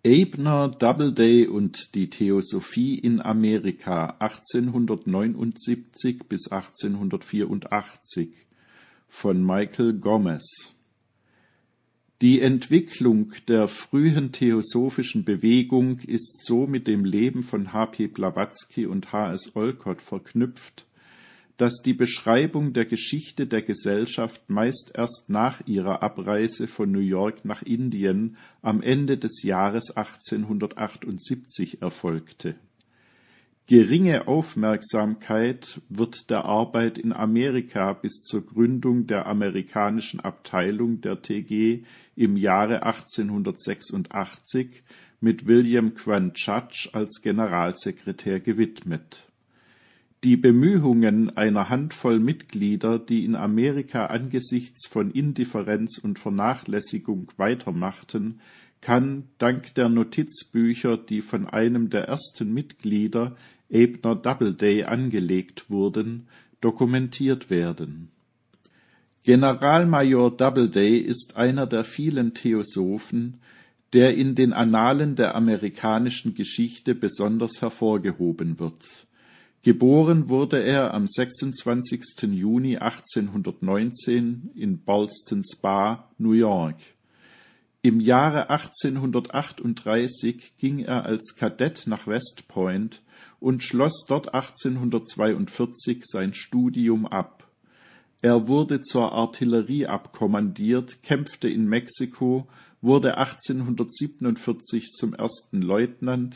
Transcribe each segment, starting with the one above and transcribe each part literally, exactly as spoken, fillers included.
Abner, Doubleday und die Theosophie in Amerika achtzehnhundertneunundsiebzig bis achtzehnhundertvierundachtzig von Michael Gomez. Die Entwicklung der frühen theosophischen Bewegung ist so mit dem Leben von H. P. Blavatsky und H. S. Olcott verknüpft, dass die Beschreibung der Geschichte der Gesellschaft meist erst nach ihrer Abreise von New York nach Indien am Ende des Jahres achtzehnhundertachtundsiebzig erfolgte. Geringe Aufmerksamkeit wird der Arbeit in Amerika bis zur Gründung der amerikanischen Abteilung der T G im Jahre achtzehnhundertsechsundachtzig mit William Quandt Judge als Generalsekretär gewidmet. Die Bemühungen einer Handvoll Mitglieder, die in Amerika angesichts von Indifferenz und Vernachlässigung weitermachten, kann dank der Notizbücher, die von einem der ersten Mitglieder, Abner Doubleday, angelegt wurden, dokumentiert werden. Generalmajor Doubleday ist einer der vielen Theosophen, der in den Annalen der amerikanischen Geschichte besonders hervorgehoben wird. Geboren wurde er am sechsundzwanzigsten Juni achtzehnhundertneunzehn in Ballston Spa, New York. Im Jahre achtzehnhundertachtunddreißig ging er als Kadett nach West Point und schloss dort achtzehnhundertzweiundvierzig sein Studium ab. Er wurde zur Artillerie abkommandiert, kämpfte in Mexiko, wurde achtzehnhundertsiebenundvierzig zum ersten Leutnant,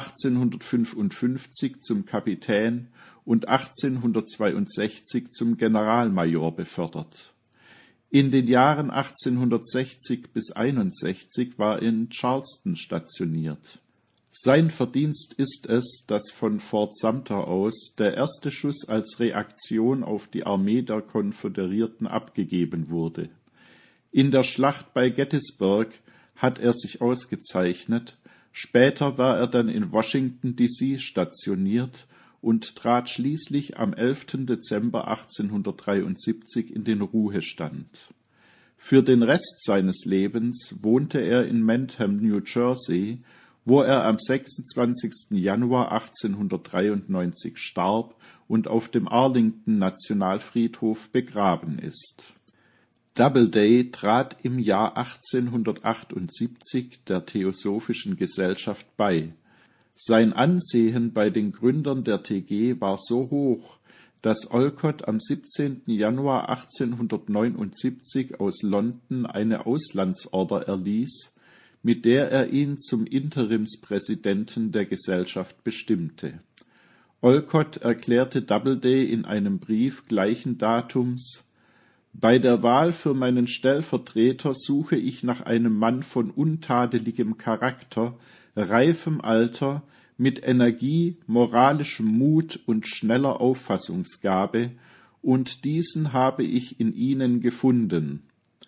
achtzehnhundertfünfundfünfzig zum Kapitän und achtzehnhundertzweiundsechzig zum Generalmajor befördert. In den Jahren achtzehnhundertsechzig bis einundsechzig war er in Charleston stationiert. Sein Verdienst ist es, dass von Fort Sumter aus der erste Schuss als Reaktion auf die Armee der Konföderierten abgegeben wurde. In der Schlacht bei Gettysburg hat er sich ausgezeichnet, später war er dann in Washington D C stationiert und trat schließlich am elften Dezember achtzehnhundertdreiundsiebzig in den Ruhestand. Für den Rest seines Lebens wohnte er in Mendham, New Jersey, wo er am sechsundzwanzigsten Januar achtzehnhundertdreiundneunzig starb und auf dem Arlington-Nationalfriedhof begraben ist. Doubleday trat im Jahr achtzehnhundertachtundsiebzig der Theosophischen Gesellschaft bei. Sein Ansehen bei den Gründern der T G war so hoch, dass Olcott am siebzehnten Januar achtzehnhundertneunundsiebzig aus London eine Auslandsorder erließ, mit der er ihn zum Interimspräsidenten der Gesellschaft bestimmte. Olcott erklärte Doubleday in einem Brief gleichen Datums: »Bei der Wahl für meinen Stellvertreter suche ich nach einem Mann von untadeligem Charakter, reifem Alter, mit Energie, moralischem Mut und schneller Auffassungsgabe, und diesen habe ich in Ihnen gefunden.«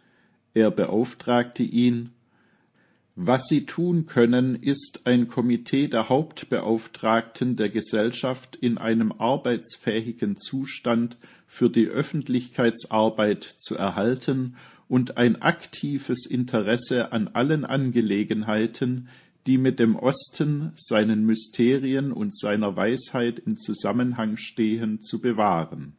Er beauftragte ihn: »Was Sie tun können, ist, ein Komitee der Hauptbeauftragten der Gesellschaft in einem arbeitsfähigen Zustand für die Öffentlichkeitsarbeit zu erhalten und ein aktives Interesse an allen Angelegenheiten, die mit dem Osten, seinen Mysterien und seiner Weisheit in Zusammenhang stehen, zu bewahren.«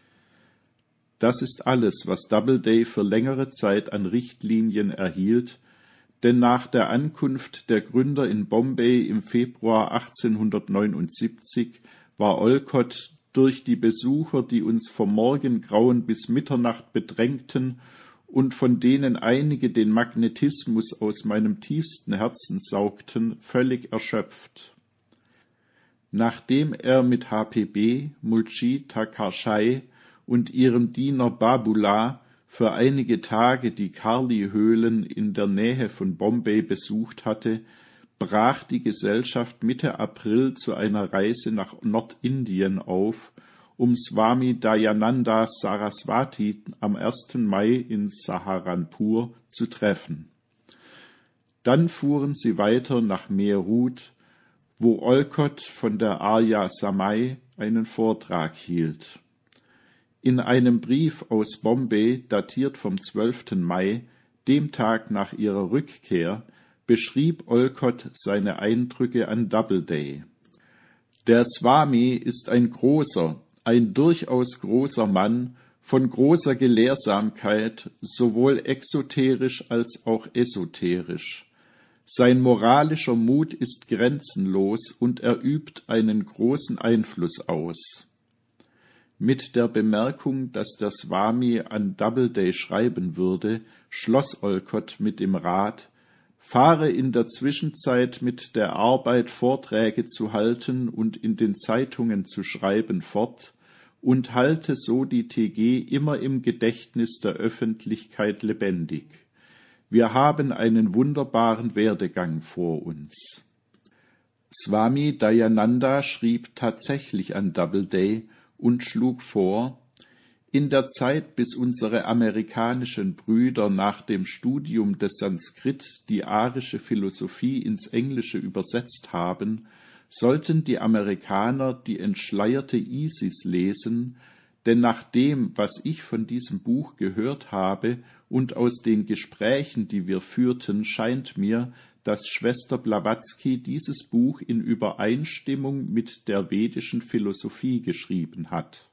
Das ist alles, was Doubleday für längere Zeit an Richtlinien erhielt, denn nach der Ankunft der Gründer in Bombay im Februar achtzehnhundertneunundsiebzig war Olcott durch die Besucher, die uns vom Morgengrauen bis Mitternacht bedrängten und von denen einige den Magnetismus aus meinem tiefsten Herzen saugten, völlig erschöpft. Nachdem er mit H P B, Mulchi Takarshay und ihrem Diener Babullah für einige Tage die Karli-Höhlen in der Nähe von Bombay besucht hatte, brach die Gesellschaft Mitte April zu einer Reise nach Nordindien auf, um Swami Dayananda Saraswati am ersten Mai in Saharanpur zu treffen. Dann fuhren sie weiter nach Meerut, wo Olcott von der Arya Samaj einen Vortrag hielt. In einem Brief aus Bombay, datiert vom zwölften Mai, dem Tag nach ihrer Rückkehr, beschrieb Olcott seine Eindrücke an Doubleday. Der Swami ist ein großer, ein durchaus großer Mann, von großer Gelehrsamkeit, sowohl exoterisch als auch esoterisch. Sein moralischer Mut ist grenzenlos und er übt einen großen Einfluss aus. Mit der Bemerkung, dass der Swami an Doubleday schreiben würde, schloss Olcott mit dem Rat: Fahre in der Zwischenzeit mit der Arbeit, Vorträge zu halten und in den Zeitungen zu schreiben fort und halte so die T G immer im Gedächtnis der Öffentlichkeit lebendig. Wir haben einen wunderbaren Werdegang vor uns. Swami Dayananda schrieb tatsächlich an Doubleday und schlug vor: In der Zeit, bis unsere amerikanischen Brüder nach dem Studium des Sanskrit die arische Philosophie ins Englische übersetzt haben, sollten die Amerikaner die entschleierte Isis lesen, denn nach dem, was ich von diesem Buch gehört habe und aus den Gesprächen, die wir führten, scheint mir, dass Schwester Blavatsky dieses Buch in Übereinstimmung mit der vedischen Philosophie geschrieben hat.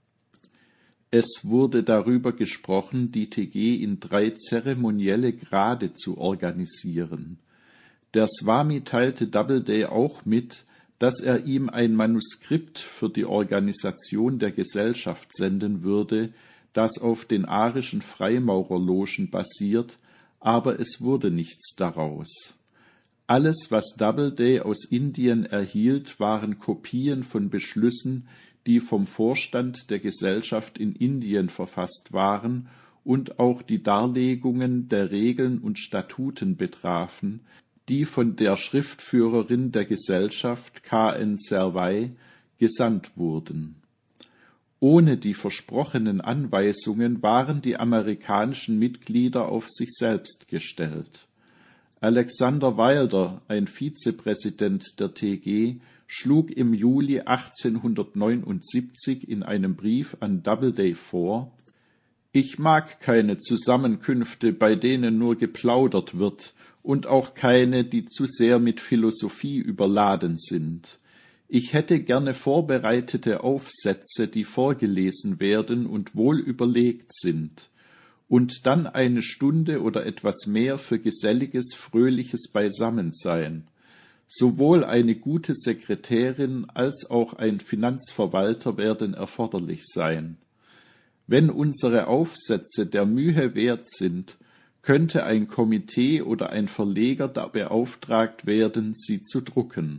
Es wurde darüber gesprochen, die T G in drei zeremonielle Grade zu organisieren. Der Swami teilte Doubleday auch mit, dass er ihm ein Manuskript für die Organisation der Gesellschaft senden würde, das auf den arischen Freimaurerlogen basiert, aber es wurde nichts daraus. Alles, was Doubleday aus Indien erhielt, waren Kopien von Beschlüssen, die vom Vorstand der Gesellschaft in Indien verfasst waren und auch die Darlegungen der Regeln und Statuten betrafen, die von der Schriftführerin der Gesellschaft, K N Servais, gesandt wurden. Ohne die versprochenen Anweisungen waren die amerikanischen Mitglieder auf sich selbst gestellt. Alexander Wilder, ein Vizepräsident der T G, schlug im Juli achtzehnhundertneunundsiebzig in einem Brief an Doubleday vor: Ich mag keine Zusammenkünfte, bei denen nur geplaudert wird, und auch keine, die zu sehr mit Philosophie überladen sind. Ich hätte gerne vorbereitete Aufsätze, die vorgelesen werden und wohl überlegt sind, und dann eine Stunde oder etwas mehr für geselliges, fröhliches Beisammensein. Sowohl eine gute Sekretärin als auch ein Finanzverwalter werden erforderlich sein. Wenn unsere Aufsätze der Mühe wert sind, könnte ein Komitee oder ein Verleger da beauftragt werden, sie zu drucken.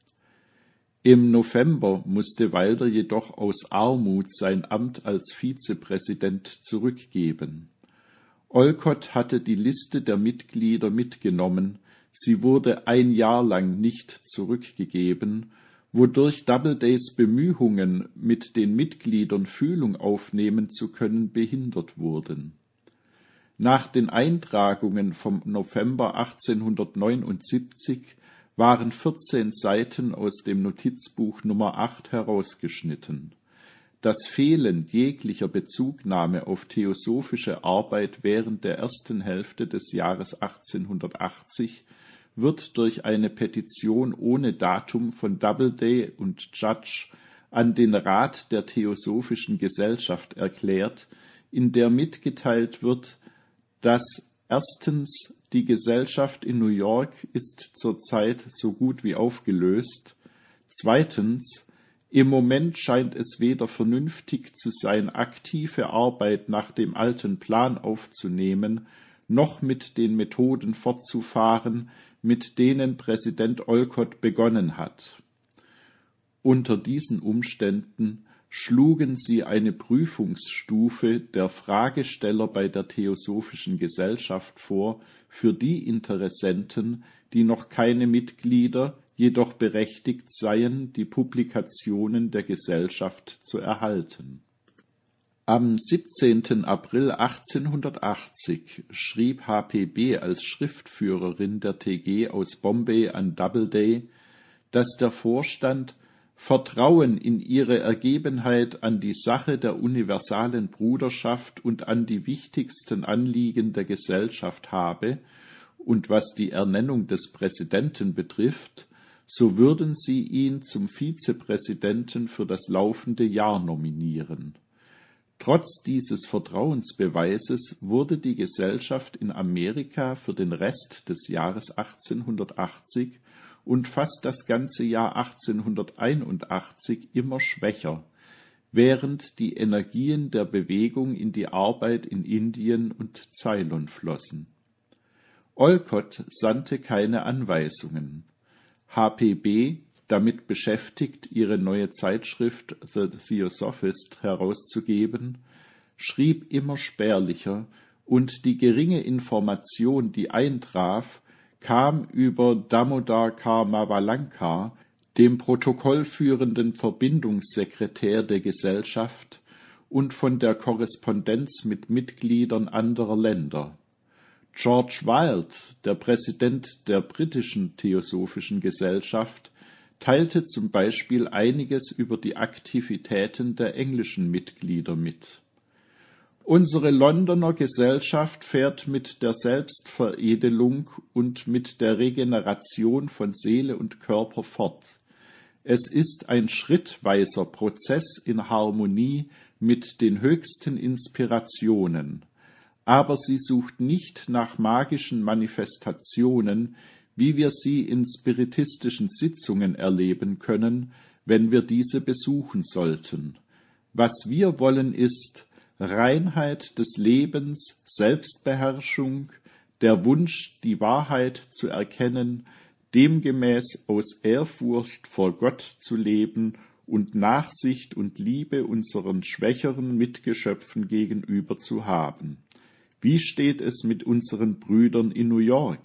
Im November musste Wilder jedoch aus Armut sein Amt als Vizepräsident zurückgeben. Olcott hatte die Liste der Mitglieder mitgenommen, sie wurde ein Jahr lang nicht zurückgegeben, wodurch Doubledays Bemühungen, mit den Mitgliedern Fühlung aufnehmen zu können, behindert wurden. Nach den Eintragungen vom November achtzehnhundertneunundsiebzig waren vierzehn Seiten aus dem Notizbuch Nummer acht herausgeschnitten. Das Fehlen jeglicher Bezugnahme auf theosophische Arbeit während der ersten Hälfte des Jahres achtzehnhundertachtzig wird durch eine Petition ohne Datum von Doubleday und Judge an den Rat der Theosophischen Gesellschaft erklärt, in der mitgeteilt wird, dass erstens die Gesellschaft in New York ist zurzeit so gut wie aufgelöst, zweitens im Moment scheint es weder vernünftig zu sein, aktive Arbeit nach dem alten Plan aufzunehmen, noch mit den Methoden fortzufahren, mit denen Präsident Olcott begonnen hat. Unter diesen Umständen schlugen sie eine Prüfungsstufe der Fragesteller bei der Theosophischen Gesellschaft vor für die Interessenten, die noch keine Mitglieder, jedoch berechtigt seien, die Publikationen der Gesellschaft zu erhalten. Am siebzehnten April achtzehnhundertachtzig schrieb H P B als Schriftführerin der T G aus Bombay an Doubleday, dass der Vorstand Vertrauen in ihre Ergebenheit an die Sache der universalen Bruderschaft und an die wichtigsten Anliegen der Gesellschaft habe und was die Ernennung des Präsidenten betrifft, so würden sie ihn zum Vizepräsidenten für das laufende Jahr nominieren. Trotz dieses Vertrauensbeweises wurde die Gesellschaft in Amerika für den Rest des Jahres achtzehnhundertachtzig und fast das ganze Jahr achtzehnhunderteinundachtzig immer schwächer, während die Energien der Bewegung in die Arbeit in Indien und Ceylon flossen. Olcott sandte keine Anweisungen. H P B, damit beschäftigt, ihre neue Zeitschrift The Theosophist herauszugeben, schrieb immer spärlicher, und die geringe Information, die eintraf, kam über Damodar Karmavalanka, dem protokollführenden Verbindungssekretär der Gesellschaft, und von der Korrespondenz mit Mitgliedern anderer Länder. George Wilde, der Präsident der britischen Theosophischen Gesellschaft, teilte zum Beispiel einiges über die Aktivitäten der englischen Mitglieder mit. Unsere Londoner Gesellschaft fährt mit der Selbstveredelung und mit der Regeneration von Seele und Körper fort. Es ist ein schrittweiser Prozess in Harmonie mit den höchsten Inspirationen, aber sie sucht nicht nach magischen Manifestationen, wie wir sie in spiritistischen Sitzungen erleben können, wenn wir diese besuchen sollten. Was wir wollen ist Reinheit des Lebens, Selbstbeherrschung, der Wunsch, die Wahrheit zu erkennen, demgemäß aus Ehrfurcht vor Gott zu leben und Nachsicht und Liebe unseren schwächeren Mitgeschöpfen gegenüber zu haben. Wie steht es mit unseren Brüdern in New York?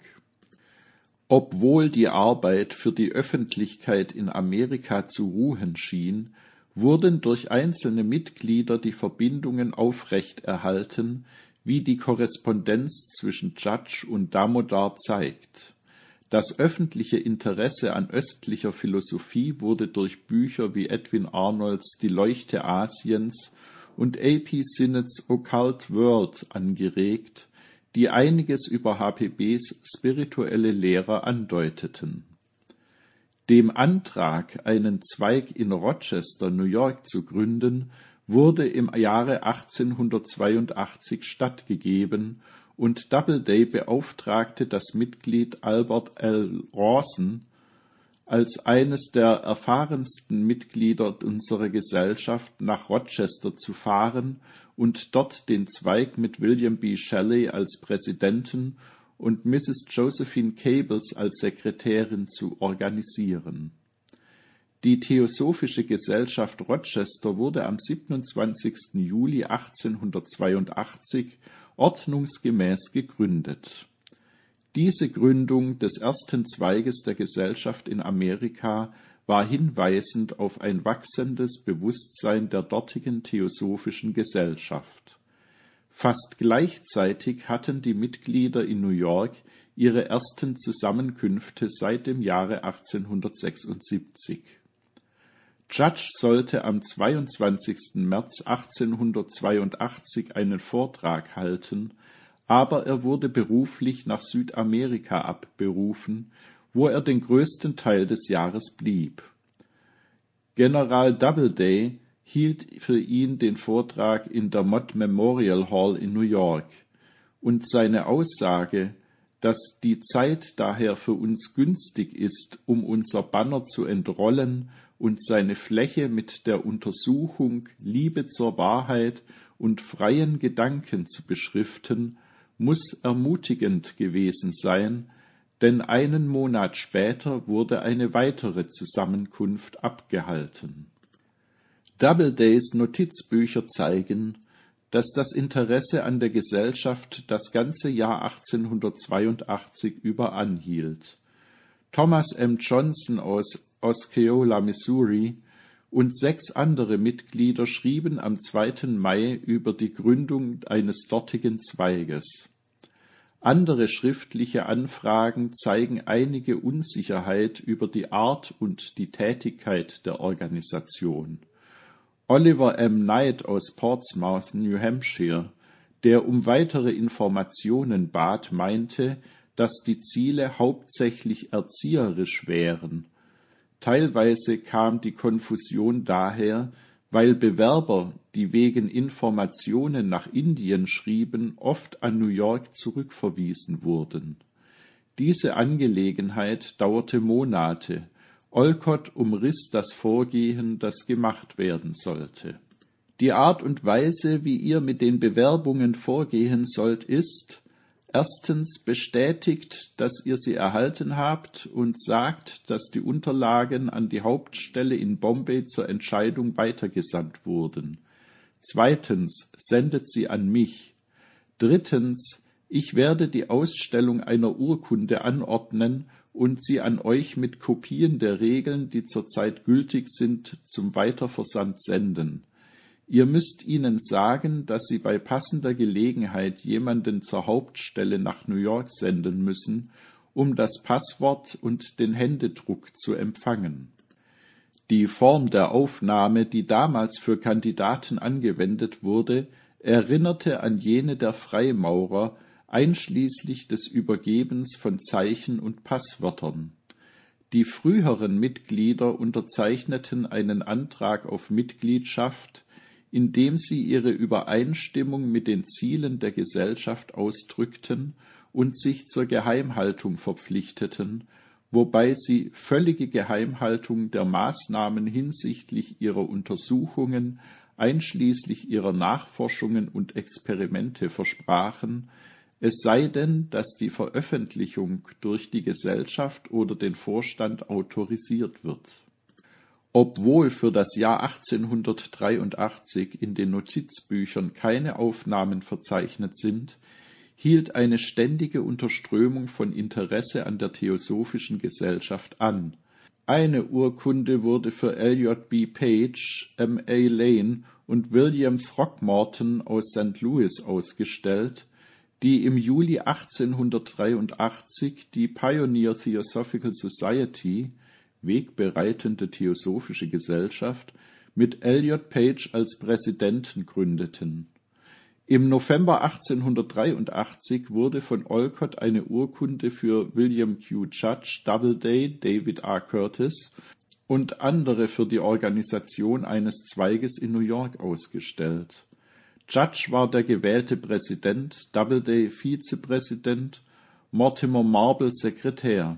Obwohl die Arbeit für die Öffentlichkeit in Amerika zu ruhen schien, wurden durch einzelne Mitglieder die Verbindungen aufrechterhalten, wie die Korrespondenz zwischen Judge und Damodar zeigt. Das öffentliche Interesse an östlicher Philosophie wurde durch Bücher wie Edwin Arnolds Die Leuchte Asiens und A P Sinnett's Occult World angeregt, die einiges über H P Bs spirituelle Lehre andeuteten. Dem Antrag, einen Zweig in Rochester, New York zu gründen, wurde im Jahre achtzehnhundertzweiundachtzig stattgegeben, und Doubleday beauftragte das Mitglied Albert L. Rawson, als eines der erfahrensten Mitglieder unserer Gesellschaft nach Rochester zu fahren und dort den Zweig mit William B. Shelley als Präsidenten und Misses Josephine Cables als Sekretärin zu organisieren. Die Theosophische Gesellschaft Rochester wurde am siebenundzwanzigsten Juli achtzehnhundertzweiundachtzig ordnungsgemäß gegründet. Diese Gründung des ersten Zweiges der Gesellschaft in Amerika war hinweisend auf ein wachsendes Bewusstsein der dortigen Theosophischen Gesellschaft. Fast gleichzeitig hatten die Mitglieder in New York ihre ersten Zusammenkünfte seit dem Jahre achtzehnhundertsechsundsiebzig. Judge sollte am zweiundzwanzigsten März achtzehnhundertzweiundachtzig einen Vortrag halten, aber er wurde beruflich nach Südamerika abberufen, wo er den größten Teil des Jahres blieb. General Doubleday hielt für ihn den Vortrag in der Mott Memorial Hall in New York, und seine Aussage, dass die Zeit daher für uns günstig ist, um unser Banner zu entrollen und seine Fläche mit der Untersuchung, Liebe zur Wahrheit und freien Gedanken zu beschriften, muss ermutigend gewesen sein, denn einen Monat später wurde eine weitere Zusammenkunft abgehalten. Doubledays Notizbücher zeigen, dass das Interesse an der Gesellschaft das ganze Jahr achtzehnhundertzweiundachtzig über anhielt. Thomas M. Johnson aus Osceola, Missouri, und sechs andere Mitglieder schrieben am zweiten Mai über die Gründung eines dortigen Zweiges. Andere schriftliche Anfragen zeigen einige Unsicherheit über die Art und die Tätigkeit der Organisation. Oliver M. Knight aus Portsmouth, New Hampshire, der um weitere Informationen bat, meinte, dass die Ziele hauptsächlich erzieherisch wären. Teilweise kam die Konfusion daher, weil Bewerber, die wegen Informationen nach Indien schrieben, oft an New York zurückverwiesen wurden. Diese Angelegenheit dauerte Monate. Olcott umriss das Vorgehen, das gemacht werden sollte. Die Art und Weise, wie ihr mit den Bewerbungen vorgehen sollt, ist: Erstens, bestätigt, dass ihr sie erhalten habt und sagt, dass die Unterlagen an die Hauptstelle in Bombay zur Entscheidung weitergesandt wurden. Zweitens, sendet sie an mich. Drittens, ich werde die Ausstellung einer Urkunde anordnen und sie an euch mit Kopien der Regeln, die zurzeit gültig sind, zum Weiterversand senden. Ihr müsst ihnen sagen, dass sie bei passender Gelegenheit jemanden zur Hauptstelle nach New York senden müssen, um das Passwort und den Händedruck zu empfangen. Die Form der Aufnahme, die damals für Kandidaten angewendet wurde, erinnerte an jene der Freimaurer, einschließlich des Übergebens von Zeichen und Passwörtern. Die früheren Mitglieder unterzeichneten einen Antrag auf Mitgliedschaft, in dem sie ihre Übereinstimmung mit den Zielen der Gesellschaft ausdrückten und sich zur Geheimhaltung verpflichteten, wobei sie völlige Geheimhaltung der Maßnahmen hinsichtlich ihrer Untersuchungen, einschließlich ihrer Nachforschungen und Experimente versprachen, es sei denn, dass die Veröffentlichung durch die Gesellschaft oder den Vorstand autorisiert wird. Obwohl für das Jahr achtzehnhundertdreiundachtzig in den Notizbüchern keine Aufnahmen verzeichnet sind, hielt eine ständige Unterströmung von Interesse an der Theosophischen Gesellschaft an. Eine Urkunde wurde für Elliot B. Page, M A Lane und William Throckmorton aus Sankt Louis ausgestellt, die im Juli achtzehnhundertdreiundachtzig die Pioneer Theosophical Society, wegbereitende Theosophische Gesellschaft, mit Elliot Page als Präsidenten gründeten. Im November achtzehnhundertdreiundachtzig wurde von Olcott eine Urkunde für William Q. Judge, Doubleday, David R. Curtis und andere für die Organisation eines Zweiges in New York ausgestellt. Judge war der gewählte Präsident, Doubleday Vizepräsident, Mortimer Marble Sekretär.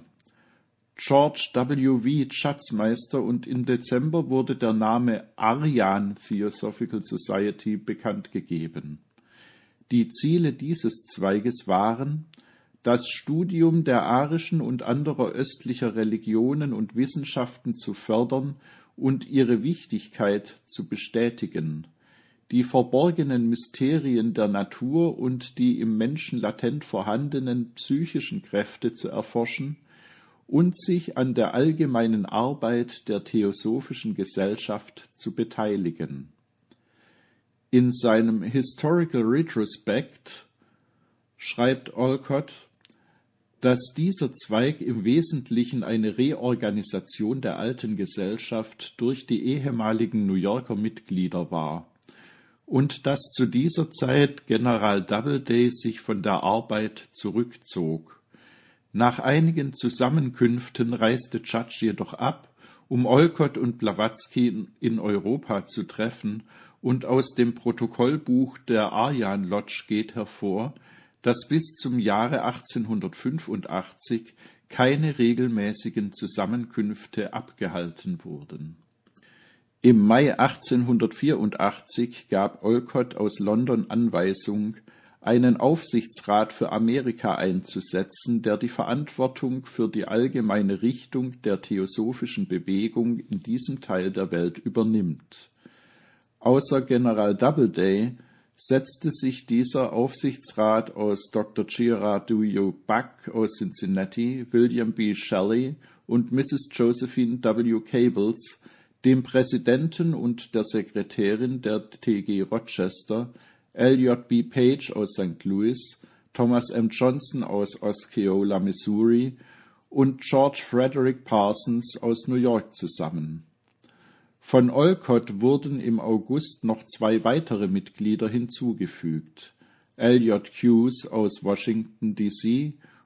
George W. Weed Schatzmeister, und im Dezember wurde der Name Aryan Theosophical Society bekannt gegeben. Die Ziele dieses Zweiges waren: das Studium der arischen und anderer östlicher Religionen und Wissenschaften zu fördern und ihre Wichtigkeit zu bestätigen, die verborgenen Mysterien der Natur und die im Menschen latent vorhandenen psychischen Kräfte zu erforschen und sich an der allgemeinen Arbeit der Theosophischen Gesellschaft zu beteiligen. In seinem Historical Retrospect schreibt Olcott, dass dieser Zweig im Wesentlichen eine Reorganisation der alten Gesellschaft durch die ehemaligen New Yorker Mitglieder war und dass zu dieser Zeit General Doubleday sich von der Arbeit zurückzog. Nach einigen Zusammenkünften reiste Judge jedoch ab, um Olcott und Blavatsky in Europa zu treffen, und aus dem Protokollbuch der Aryan Lodge geht hervor, dass bis zum Jahre achtzehnhundertfünfundachtzig keine regelmäßigen Zusammenkünfte abgehalten wurden. Im Mai achtzehnhundertvierundachtzig gab Olcott aus London Anweisung, einen Aufsichtsrat für Amerika einzusetzen, der die Verantwortung für die allgemeine Richtung der theosophischen Bewegung in diesem Teil der Welt übernimmt. Außer General Doubleday setzte sich dieser Aufsichtsrat aus Doktor Gerard W. Buck aus Cincinnati, William B. Shelley und Misses Josephine W. Cables, dem Präsidenten und der Sekretärin der T G Rochester, Elliot B. Page aus Sankt Louis, Thomas M. Johnson aus Osceola, Missouri und George Frederick Parsons aus New York zusammen. Von Olcott wurden im August noch zwei weitere Mitglieder hinzugefügt: Elliot Hughes aus Washington D C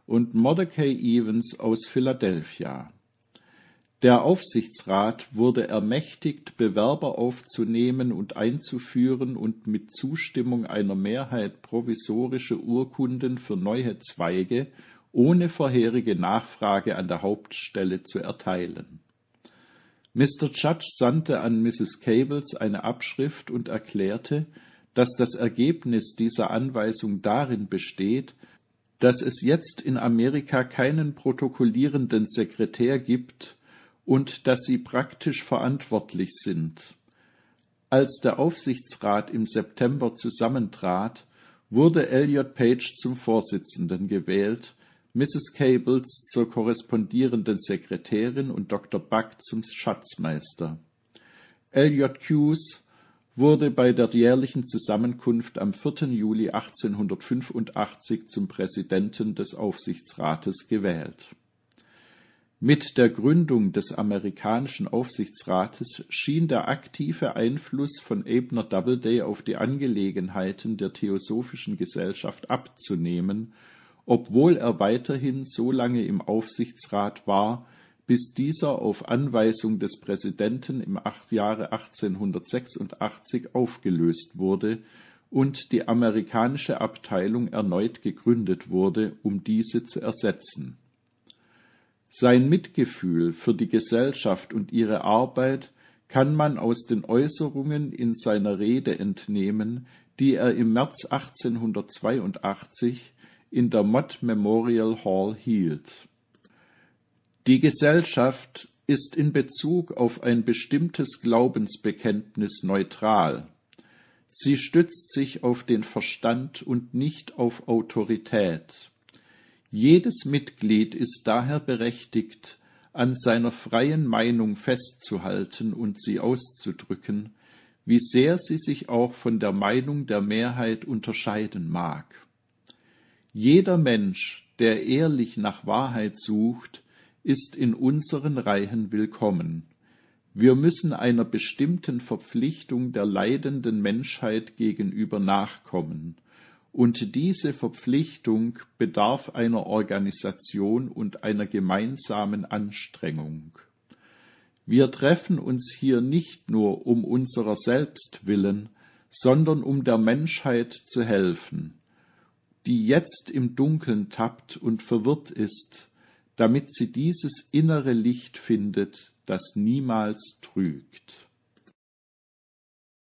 und Mordecai Evans aus Philadelphia. Der Aufsichtsrat wurde ermächtigt, Bewerber aufzunehmen und einzuführen und mit Zustimmung einer Mehrheit provisorische Urkunden für neue Zweige ohne vorherige Nachfrage an der Hauptstelle zu erteilen. Mister Judge sandte an Misses Cables eine Abschrift und erklärte, dass das Ergebnis dieser Anweisung darin besteht, dass es jetzt in Amerika keinen protokollierenden Sekretär gibt und dass sie praktisch verantwortlich sind. Als der Aufsichtsrat im September zusammentrat, wurde Elliot Page zum Vorsitzenden gewählt, Misses Cables zur korrespondierenden Sekretärin und Doktor Buck zum Schatzmeister. Elliot Hughes wurde bei der jährlichen Zusammenkunft am vierten Juli achtzehnhundertfünfundachtzig zum Präsidenten des Aufsichtsrates gewählt. Mit der Gründung des amerikanischen Aufsichtsrates schien der aktive Einfluss von Abner Doubleday auf die Angelegenheiten der Theosophischen Gesellschaft abzunehmen, obwohl er weiterhin so lange im Aufsichtsrat war, bis dieser auf Anweisung des Präsidenten im Jahre achtzehnhundertsechsundachtzig aufgelöst wurde und die amerikanische Abteilung erneut gegründet wurde, um diese zu ersetzen. Sein Mitgefühl für die Gesellschaft und ihre Arbeit kann man aus den Äußerungen in seiner Rede entnehmen, die er im März achtzehnhundertzweiundachtzig in der Mott Memorial Hall hielt. Die Gesellschaft ist in Bezug auf ein bestimmtes Glaubensbekenntnis neutral. Sie stützt sich auf den Verstand und nicht auf Autorität. Jedes Mitglied ist daher berechtigt, an seiner freien Meinung festzuhalten und sie auszudrücken, wie sehr sie sich auch von der Meinung der Mehrheit unterscheiden mag. Jeder Mensch, der ehrlich nach Wahrheit sucht, ist in unseren Reihen willkommen. Wir müssen einer bestimmten Verpflichtung der leidenden Menschheit gegenüber nachkommen, und diese Verpflichtung bedarf einer Organisation und einer gemeinsamen Anstrengung. Wir treffen uns hier nicht nur um unserer selbst willen, sondern um der Menschheit zu helfen, die jetzt im Dunkeln tappt und verwirrt ist, damit sie dieses innere Licht findet, das niemals trügt.